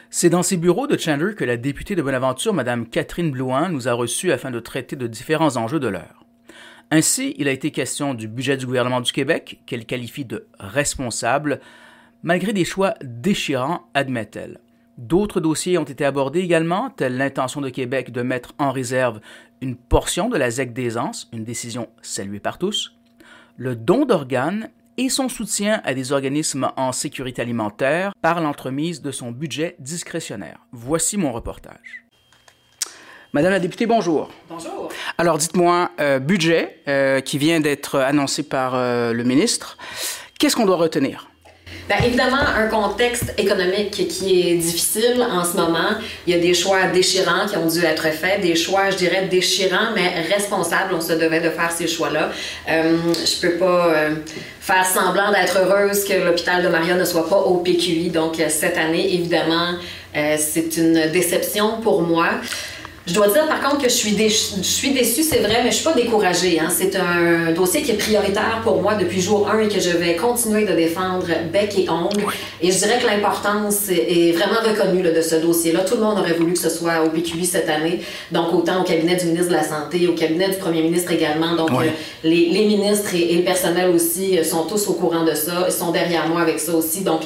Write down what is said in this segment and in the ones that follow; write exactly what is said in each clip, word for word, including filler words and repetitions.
C'est dans ses bureaux de Chandler que la députée de Bonaventure, Mme Catherine Blouin, nous a reçus afin de traiter de différents enjeux de l'heure. Ainsi, il a été question du budget du gouvernement du Québec, qu'elle qualifie de responsable, malgré des choix déchirants, admet-elle. D'autres dossiers ont été abordés également, tels l'intention de Québec de mettre en réserve une portion de la Z E C d'Aisance, une décision saluée par tous, le don d'organes et son soutien à des organismes en sécurité alimentaire par l'entremise de son budget discrétionnaire. Voici mon reportage. Madame la députée, bonjour. Bonjour. Alors, dites-moi, euh, budget euh, qui vient d'être annoncé par euh, le ministre, qu'est-ce qu'on doit retenir? Bien, évidemment, un contexte économique qui est difficile en ce moment. Il y a des choix déchirants qui ont dû être faits, des choix, je dirais, déchirants, mais responsables. On se devait de faire ces choix-là. Euh, je peux pas euh, faire semblant d'être heureuse que l'hôpital de Maria ne soit pas au P Q I. Donc, cette année, évidemment, euh, c'est une déception pour moi. Je dois dire, par contre, que je suis, déçue, je suis déçue, c'est vrai, mais je suis pas découragée. Hein. C'est un dossier qui est prioritaire pour moi depuis jour un et que je vais continuer de défendre bec et ongle. Et je dirais que l'importance est vraiment reconnue là, de ce dossier-là. Tout le monde aurait voulu que ce soit au P Q I cette année, donc autant au cabinet du ministre de la Santé, au cabinet du premier ministre également. Donc, oui. euh, les, les ministres et, et le personnel aussi sont tous au courant de ça, ils sont derrière moi avec ça aussi. Donc,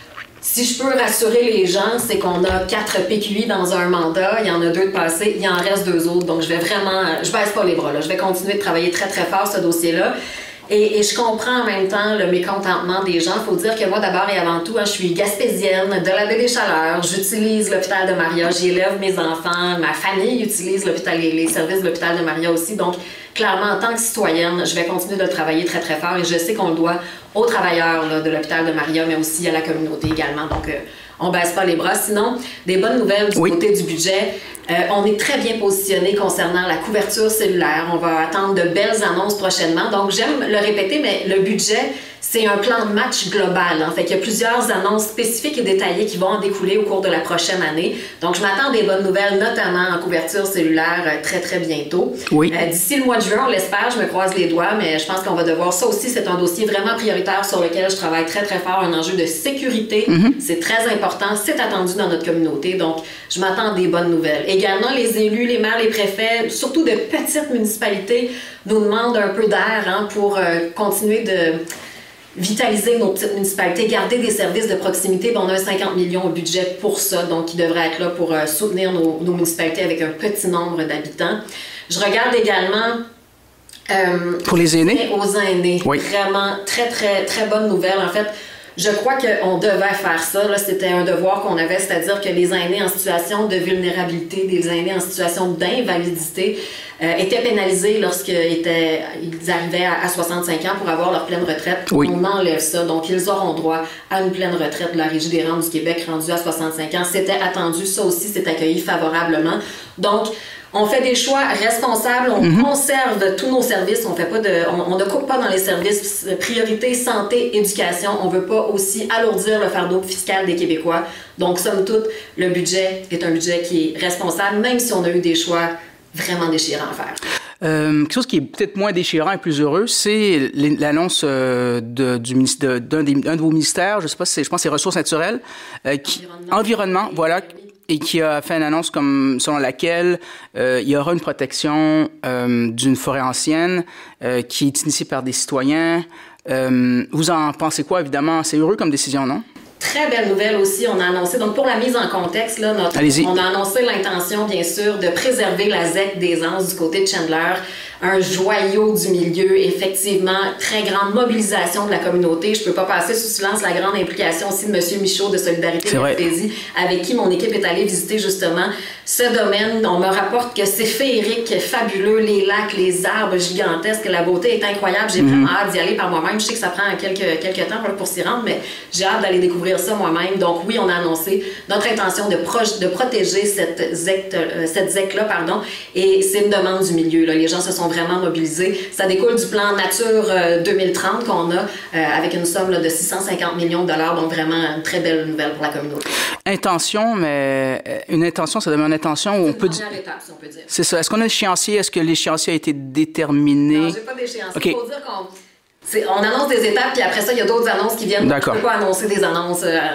si je peux rassurer les gens, c'est qu'on a quatre P Q I dans un mandat, il y en a deux de passés, il en reste deux autres. Donc, je vais vraiment, je baisse pas les bras, là. Je vais continuer de travailler très, très fort ce dossier-là. Et, et je comprends en même temps le mécontentement des gens. Il faut dire que moi, d'abord et avant tout, hein, je suis gaspésienne de la baie des Chaleurs. J'utilise l'hôpital de Maria, j'y élève mes enfants. Ma famille utilise l'hôpital, les, les services de l'hôpital de Maria aussi. Donc, clairement, en tant que citoyenne, je vais continuer de le travailler très, très fort. Et je sais qu'on le doit aux travailleurs là, de l'hôpital de Maria, mais aussi à la communauté également. Donc, euh, on baisse pas les bras. Sinon, des bonnes nouvelles du oui. côté du budget. Euh, on est très bien positionné concernant la couverture cellulaire. On va attendre de belles annonces prochainement. Donc, j'aime le répéter, mais le budget, c'est un plan de match global. En fait, il y a plusieurs annonces spécifiques et détaillées qui vont en découler au cours de la prochaine année. Donc, je m'attends à des bonnes nouvelles, notamment en couverture cellulaire, très, très bientôt. Oui. Euh, d'ici le mois de juin, on l'espère, je me croise les doigts, mais je pense qu'on va devoir... Ça aussi, c'est un dossier vraiment prioritaire sur lequel je travaille très, très fort. Un enjeu de sécurité. Mm-hmm. C'est très important. C'est attendu dans notre communauté. Donc, je m'attends à des bonnes nouvelles. Également, les élus, les maires, les préfets, surtout de petites municipalités, nous demandent un peu d'air hein, pour euh, continuer de vitaliser nos petites municipalités, garder des services de proximité. Bon, on a un cinquante millions au budget pour ça, donc qui devrait être là pour euh, soutenir nos, nos municipalités avec un petit nombre d'habitants. Je regarde également... Euh, pour les aînés? Aux aînés. Oui. Vraiment, très, très, très bonne nouvelle. En fait, je crois qu'on devait faire ça. Là, c'était un devoir qu'on avait, c'est-à-dire que les aînés en situation de vulnérabilité, des aînés en situation d'invalidité, euh, étaient pénalisés lorsqu'ils étaient, ils arrivaient à, à soixante-cinq ans pour avoir leur pleine retraite. Oui. On enlève ça. Donc, ils auront droit à une pleine retraite de la Régie des rentes du Québec rendue à soixante-cinq ans. C'était attendu. Ça aussi, c'est accueilli favorablement. Donc, on fait des choix responsables, on mm-hmm. conserve tous nos services, on fait pas de, on, on ne coupe pas dans les services priorité, santé, éducation. On veut pas aussi alourdir le fardeau fiscal des Québécois. Donc, somme toute, le budget est un budget qui est responsable, même si on a eu des choix vraiment déchirants à faire. Euh, quelque chose qui est peut-être moins déchirant et plus heureux, c'est l'annonce euh, de, du de, d'un, des, d'un de vos ministères, je sais pas si c'est, je pense que c'est Ressources naturelles, euh, qui, environnement, environnement voilà, et qui a fait une annonce comme selon laquelle euh, il y aura une protection euh, d'une forêt ancienne euh, qui est initiée par des citoyens. Euh, vous en pensez quoi, évidemment? C'est heureux comme décision, non? Très belle nouvelle aussi, on a annoncé, donc pour la mise en contexte, là, notre, on a annoncé l'intention, bien sûr, de préserver la Z E C d'Aisance du côté de Chandler, un joyau du milieu, effectivement, très grande mobilisation de la communauté. Je peux pas passer sous silence la grande implication aussi de M. Michaud de Solidarité et Gaspésie, avec qui mon équipe est allée visiter justement ce domaine. On me rapporte que c'est féerique, fabuleux, les lacs, les arbres gigantesques, la beauté est incroyable. J'ai mm-hmm. vraiment hâte d'y aller par moi-même. Je sais que ça prend quelques, quelques temps pour s'y rendre, mais j'ai hâte d'aller découvrir ça moi-même. Donc oui, on a annoncé notre intention de, pro- de protéger cette Z E C, euh, cette Z E C-là, pardon, et c'est une demande du milieu. Là. Les gens se sont vraiment mobilisés. Ça découle du plan Nature euh, deux mille trente qu'on a euh, avec une somme là, de six cent cinquante millions de dollars, donc vraiment une très belle nouvelle pour la communauté. Intention, mais une intention, ça demande une intention où on peut dire... étape, si on peut dire. C'est ça. Est-ce qu'on a l'échéancier? Est-ce que l'échéancier a été déterminé? Non, j'ai pas d'échéancier. Okay. Il faut dire qu'on... C'est, on annonce des étapes, puis après ça, il y a d'autres annonces qui viennent. D'accord. On ne peut pas annoncer des annonces. Euh,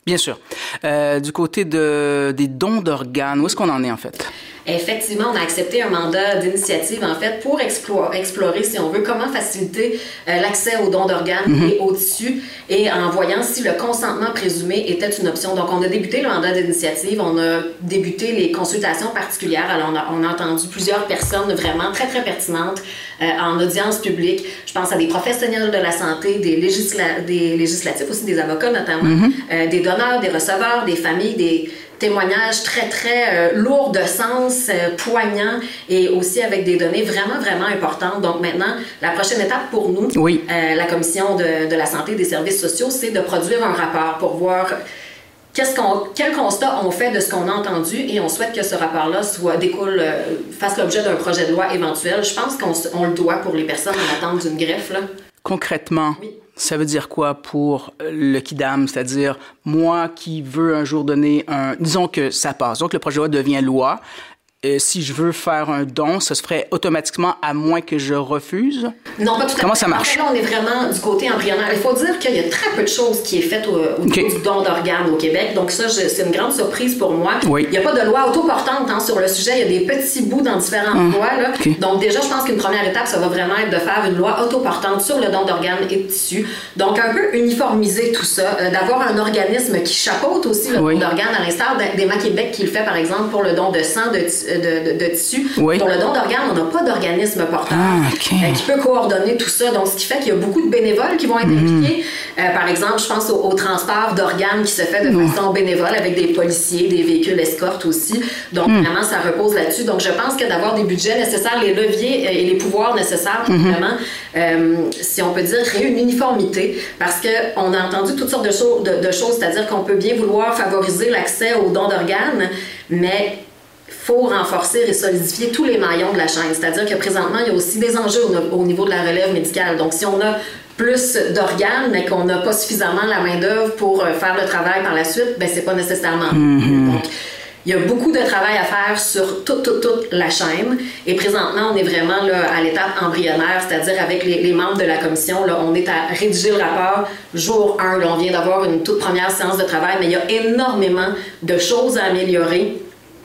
Bien sûr. Euh, du côté de, des dons d'organes, où est-ce qu'on en est en fait? Effectivement, on a accepté un mandat d'initiative, en fait, pour explorer, explorer si on veut, comment faciliter euh, l'accès aux dons d'organes mm-hmm. et aux tissus, et en voyant si le consentement présumé était une option. Donc, on a débuté le mandat d'initiative, on a débuté les consultations particulières. Alors, on a, on a entendu plusieurs personnes vraiment très, très pertinentes euh, en audience publique. Je pense à des professionnels de la santé, des, législa- des législatifs aussi, des avocats notamment, mm-hmm. euh, des donneurs, des receveurs, des familles, des témoignages très, très euh, lourds de sens, euh, poignants, et aussi avec des données vraiment, vraiment importantes. Donc maintenant, la prochaine étape pour nous, oui. euh, la Commission de, de la santé et des services sociaux, c'est de produire un rapport pour voir qu'est-ce qu'on, quel constat on fait de ce qu'on a entendu, et on souhaite que ce rapport-là soit, découle, euh, fasse l'objet d'un projet de loi éventuel. Je pense qu'on on le doit pour les personnes en attente d'une greffe, là. Concrètement, oui. Ça veut dire quoi pour le Kidam? C'est-à-dire, moi qui veux un jour donner un... Disons que ça passe, donc le projet de loi devient loi. Euh, si je veux faire un don, ça se ferait automatiquement à moins que je refuse? Non, pas tout à fait. Comment ça marche? En fait, là, on est vraiment du côté embryonnaire. Il faut dire qu'il y a très peu de choses qui est faites au, au okay. niveau du don d'organes au Québec. Donc ça, je, c'est une grande surprise pour moi. Oui. Il n'y a pas de loi autoportante hein, sur le sujet. Il y a des petits bouts dans différents hum. lois. Là. Okay. Donc déjà, je pense qu'une première étape, ça va vraiment être de faire une loi autoportante sur le don d'organes et de tissus. Donc un peu uniformiser tout ça, euh, d'avoir un organisme qui chapeaute aussi le oui. don d'organes, à l'instar d'Emma Québec qui le fait, par exemple, pour le don de sang, de, de, de, de tissus. Oui. Pour le don d'organes, on n'a pas d'organisme porteur ah, okay. euh, qui peut coordonner tout ça. Donc, ce qui fait qu'il y a beaucoup de bénévoles qui vont être mm-hmm. impliqués. Euh, par exemple, je pense au, au transport d'organes qui se fait de mm. façon bénévole avec des policiers, des véhicules escortes aussi. Donc, mm. vraiment, ça repose là-dessus. Donc, je pense que d'avoir des budgets nécessaires, les leviers et les pouvoirs nécessaires, mm-hmm. vraiment, euh, si on peut dire, créer une uniformité. Parce qu'on a entendu toutes sortes de, cho- de, de choses, c'est-à-dire qu'on peut bien vouloir favoriser l'accès aux dons d'organes, mais il faut renforcer et solidifier tous les maillons de la chaîne. C'est-à-dire que présentement, il y a aussi des enjeux au, au niveau de la relève médicale. Donc, si on a plus d'organes, mais qu'on n'a pas suffisamment la main-d'œuvre pour faire le travail par la suite, ben c'est pas nécessairement. Mm-hmm. Donc, il y a beaucoup de travail à faire sur toute, toute, toute la chaîne. Et présentement, on est vraiment là, à l'étape embryonnaire, c'est-à-dire avec les, les membres de la commission, là, on est à rédiger le rapport jour un. Là, on vient d'avoir une toute première séance de travail, mais il y a énormément de choses à améliorer.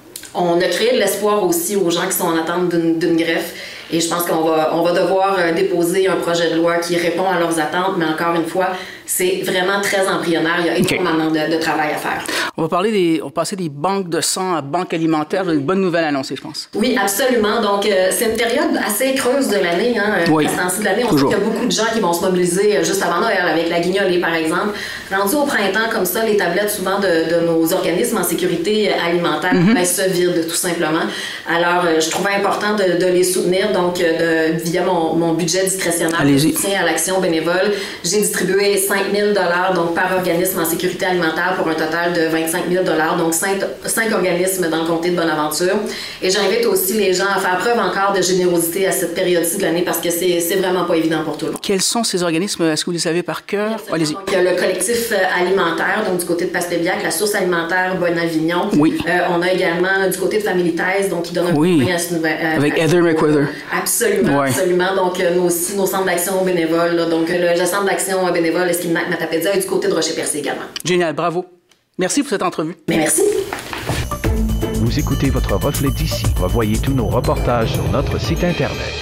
On a créé de l'espoir aussi aux gens qui sont en attente d'une, d'une greffe. Et je pense qu'on va, on va devoir déposer un projet de loi qui répond à leurs attentes, mais encore une fois, c'est vraiment très embryonnaire. Il y a énormément okay. de, de travail à faire. On va parler des, on va passer des banques de sang à banques alimentaires. Une bonne nouvelle annoncée, je pense. Oui, absolument. Donc, euh, c'est une période assez creuse de l'année. Hein, oui, à ce temps-ci de l'année, on toujours. sait qu'il y a beaucoup de gens qui vont se mobiliser juste avant Noël avec la guignolée, par exemple. Rendu au printemps, comme ça, les tablettes souvent de, de nos organismes en sécurité alimentaire mm-hmm. ben, se vident tout simplement. Alors, euh, je trouvais important de, de les soutenir. Donc, de, via mon, mon budget discrétionnaire de soutien à l'action bénévole, j'ai distribué cinq mille dollars donc par organisme en sécurité alimentaire pour un total de vingt-cinq mille dollars, donc cinq organismes dans le comté de Bonaventure. Et j'invite aussi les gens à faire preuve encore de générosité à cette période-ci de l'année parce que c'est, c'est vraiment pas évident pour tout le monde. Quels sont ces organismes? Est-ce que vous les savez par cœur? Allez-y. Donc, il y a le collectif alimentaire, donc du côté de Pastébiac, la source alimentaire Bonavignon. Oui. Euh, on a également du côté de Family Ties, donc qui donne un oui. coup de main à ce nouvel. Euh, Avec Heather McWhirter. Absolument, ouais. absolument. Donc, euh, nous aussi, nos centres d'action bénévoles. Là, donc, euh, le centre d'action bénévole Esquimnac Matapédia et du côté de Rocher-Percé également. Génial, bravo. Merci pour cette entrevue. Mais merci. Vous écoutez votre reflet d'ici. Revoyez tous nos reportages sur notre site Internet.